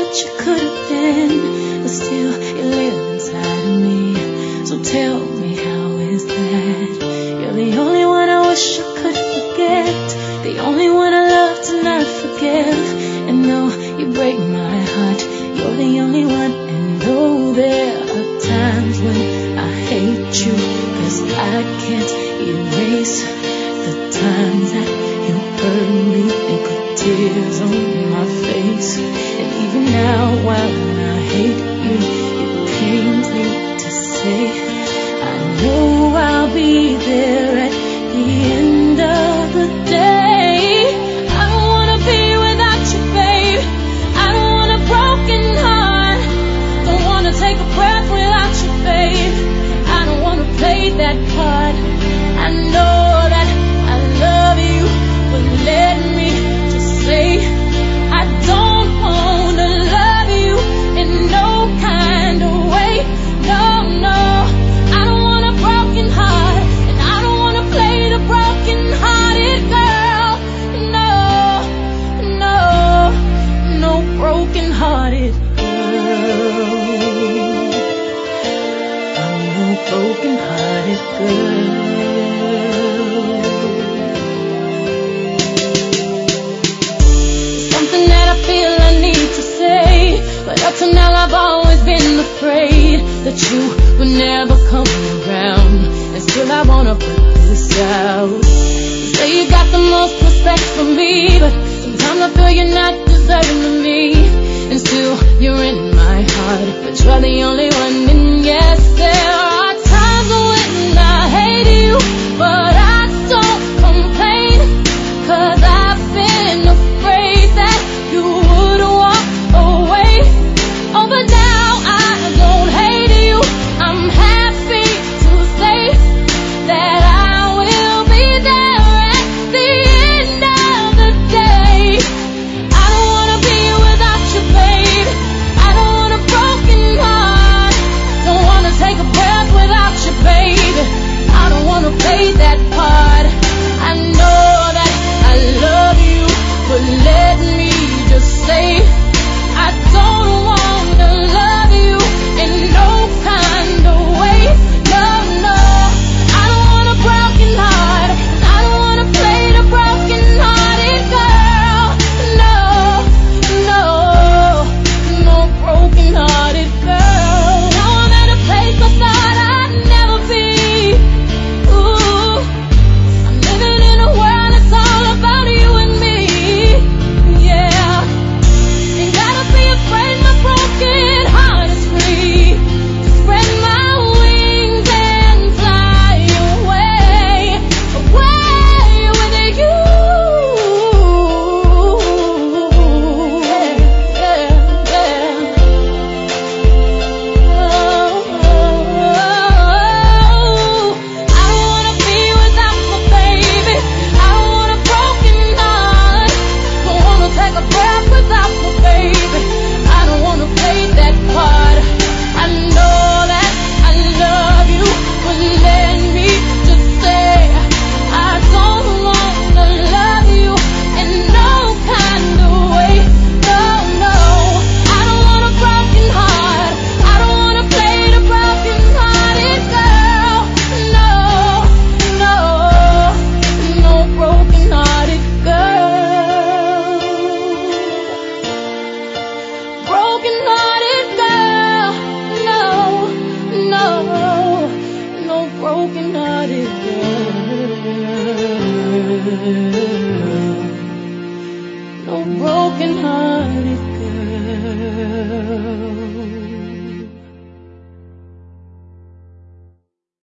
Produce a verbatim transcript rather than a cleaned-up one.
what you could have been, but still you live inside of me. So tell me, how is that? You're the only one I wish I could forget, the only one I love to not forgive. And though you break my heart, you're the only one. And though there are times when I hate you, 'cause I can't erase the times that you hurt me and put tears on my face. And even now, while I hate you, it pains me to say, I know I'll be there at the end of the day. I don't wanna be without you, babe. I don't want a broken heart. Don't wanna take a breath without you, babe. I don't wanna play that part. I know that I love you, but let me just say, I don't wanna love you in no kind of way. No, no, I don't want a broken heart, and I don't wanna play the broken hearted girl. No, no, no broken hearted girl. I'm no broken hearted girl. Something that I feel I need to say, but up to now I've always been afraid that you would never come around, and still I wanna put this out. You say you got the most respect for me, but sometimes I feel you're not deserving of me. And still you're in my heart, but you're the only one. And yes, there are times when I hate you, but I don't complain, 'cause I've been afraid that you would walk away. Oh, but now I don't hate you. I'm happy to say that I will be there at the end of the day. I don't wanna be without you, babe. I don't want a broken heart. Don't wanna take a breath without you, babe. I don't wanna play that